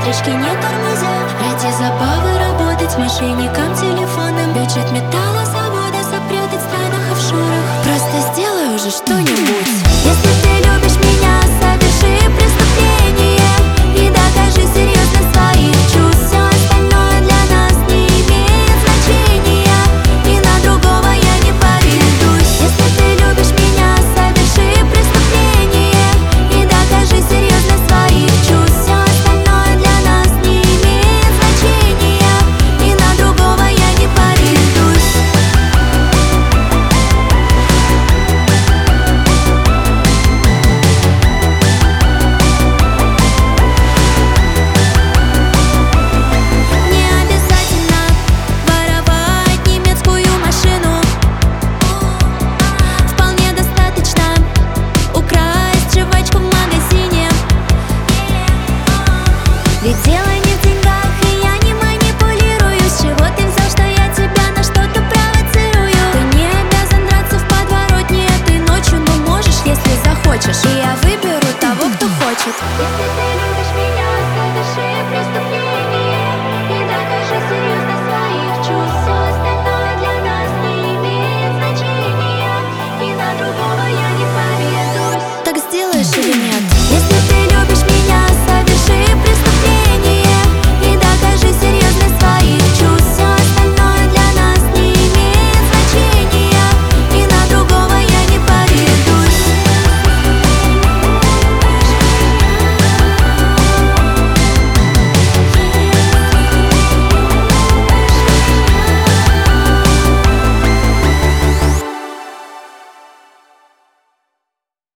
электрички не тормозя. Ради забавы работать с мошенником телефоном. Бюджет металлозавода запрятать в странах офшорах. Просто сделай уже что-нибудь. Если ты любишь меня, соверши преступление и докажи серьезность своих чувств. Все остальное для нас не имеет значения, и на другого я не поведусь. Если ты любишь меня, соверши преступление и докажи серьезность своих чувств. Все остальное для нас не имеет значения, и на другого я не поведусь. Не обязательно воровать немецкую машину. Вполне достаточно украсть жвачку в магазине. Ведь дело не в деньгах, и я не манипулирую. С чего ты взял, что я тебя на что-то провоцирую? Ты не обязан драться в подворотне этой ночью, но можешь, если захочешь. И я выберу того, кто хочет.